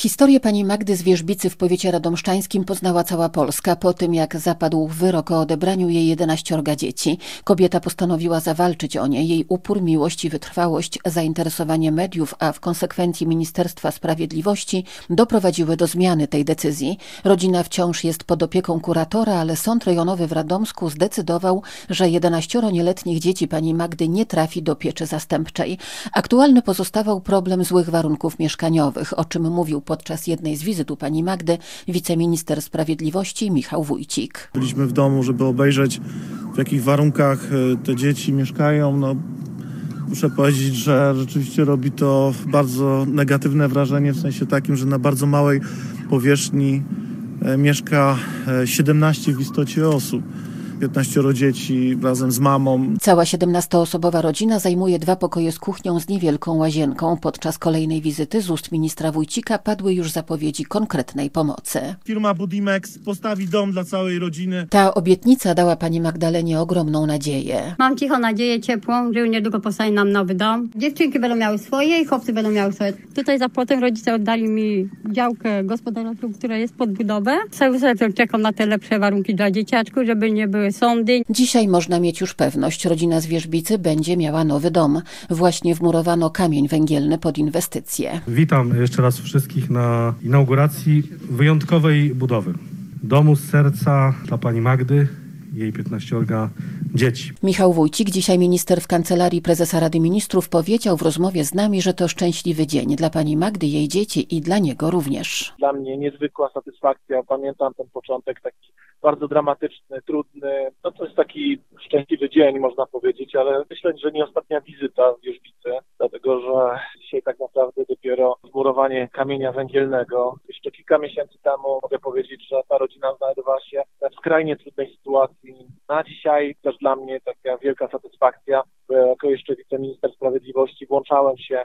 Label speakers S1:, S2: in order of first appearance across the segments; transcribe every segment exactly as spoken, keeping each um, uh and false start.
S1: Historię pani Magdy z Wierzbicy w powiecie radomszczańskim poznała cała Polska po tym, jak zapadł wyrok o odebraniu jej jedenaściorga dzieci. Kobieta postanowiła zawalczyć o nie. Jej upór, miłość i wytrwałość, zainteresowanie mediów, a w konsekwencji Ministerstwa Sprawiedliwości doprowadziły do zmiany tej decyzji. Rodzina wciąż jest pod opieką kuratora, ale Sąd Rejonowy w Radomsku zdecydował, że jedenaścioro nieletnich dzieci pani Magdy nie trafi do pieczy zastępczej. Aktualny pozostawał problem złych warunków mieszkaniowych, o czym mówił podczas jednej z wizyt u pani Magdy wiceminister sprawiedliwości Michał Wójcik.
S2: Byliśmy w domu, żeby obejrzeć, w jakich warunkach te dzieci mieszkają. No, muszę powiedzieć, że rzeczywiście robi to bardzo negatywne wrażenie, w sensie takim, że na bardzo małej powierzchni mieszka siedemnaście w istocie osób. piętnaścioro dzieci razem z mamą.
S1: Cała siedemnastoosobowa rodzina zajmuje dwa pokoje z kuchnią z niewielką łazienką. Podczas kolejnej wizyty z ust ministra Wójcika padły już zapowiedzi konkretnej pomocy.
S2: Firma Budimex postawi dom dla całej rodziny.
S1: Ta obietnica dała pani Magdalenie ogromną nadzieję.
S3: Mam cichą nadzieję, ciepłą, że niedługo postawi nam nowy dom. Dziewczynki będą miały swoje i chłopcy będą miały swoje. Tutaj za płotem rodzice oddali mi działkę gospodarczą, która jest pod budowę. Cały sercem czekam na te lepsze warunki dla dzieciaczków, żeby nie były sądy.
S1: Dzisiaj można mieć już pewność, rodzina z Wierzbicy będzie miała nowy dom. Właśnie wmurowano kamień węgielny pod inwestycję.
S4: Witam jeszcze raz wszystkich na inauguracji wyjątkowej budowy. Domu z serca dla pani Magdy, jej piętnaściorga dzieci.
S1: Michał Wójcik, dzisiaj minister w Kancelarii Prezesa Rady Ministrów, powiedział w rozmowie z nami, że to szczęśliwy dzień dla pani Magdy, jej dzieci i dla niego również.
S5: Dla mnie niezwykła satysfakcja. Pamiętam ten początek taki bardzo dramatyczny, trudny. No to jest taki szczęśliwy dzień, można powiedzieć, ale myślę, że nie ostatnia wizyta w Wierzbicy, dlatego że dzisiaj tak naprawdę dopiero wmurowanie kamienia węgielnego. Jeszcze kilka miesięcy temu mogę powiedzieć, że ta rodzina znajdowała się w skrajnie trudnej sytuacji. Na dzisiaj też dla mnie taka wielka satysfakcja. Jako jeszcze wiceminister sprawiedliwości włączałem się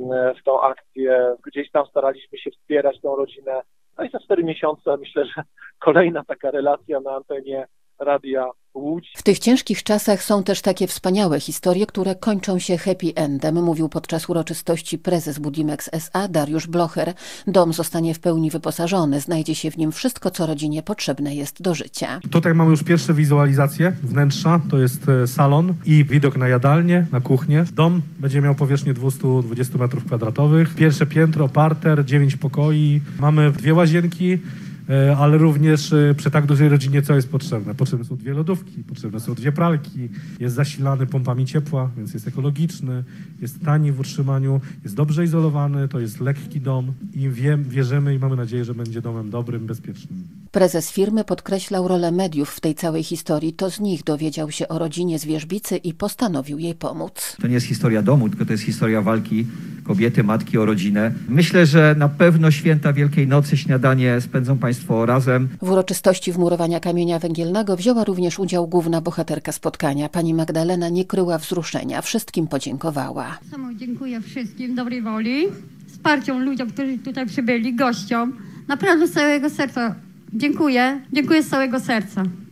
S5: w tą akcję. Gdzieś tam staraliśmy się wspierać tą rodzinę. No i za cztery miesiące myślę, że kolejna taka relacja na antenie Radia Łódź.
S1: W tych ciężkich czasach są też takie wspaniałe historie, które kończą się happy endem, mówił podczas uroczystości prezes Budimex S A Dariusz Blocher. Dom zostanie w pełni wyposażony, znajdzie się w nim wszystko, co rodzinie potrzebne jest do życia.
S4: Tutaj mamy już pierwsze wizualizacje wnętrza, to jest salon i widok na jadalnię, na kuchnię. Dom będzie miał powierzchnię dwieście dwadzieścia metrów kwadratowych. Pierwsze piętro, parter, dziewięć pokoi. Mamy dwie łazienki, ale również przy tak dużej rodzinie co jest potrzebne? Potrzebne są dwie lodówki, potrzebne są dwie pralki, jest zasilany pompami ciepła, więc jest ekologiczny, jest tani w utrzymaniu, jest dobrze izolowany, to jest lekki dom i wiem, wierzymy i mamy nadzieję, że będzie domem dobrym, bezpiecznym.
S1: Prezes firmy podkreślał rolę mediów w tej całej historii. To z nich dowiedział się o rodzinie z Wierzbicy i postanowił jej pomóc.
S6: To nie jest historia domu, tylko to jest historia walki kobiety, matki o rodzinę. Myślę, że na pewno święta Wielkiej Nocy, śniadanie spędzą państwo razem.
S1: W uroczystości wmurowania kamienia węgielnego wzięła również udział główna bohaterka spotkania. Pani Magdalena nie kryła wzruszenia. Wszystkim podziękowała.
S3: Samo dziękuję wszystkim dobrej woli, wsparciom ludziom, którzy tutaj przybyli, gościom. Naprawdę z całego serca dziękuję. Dziękuję z całego serca.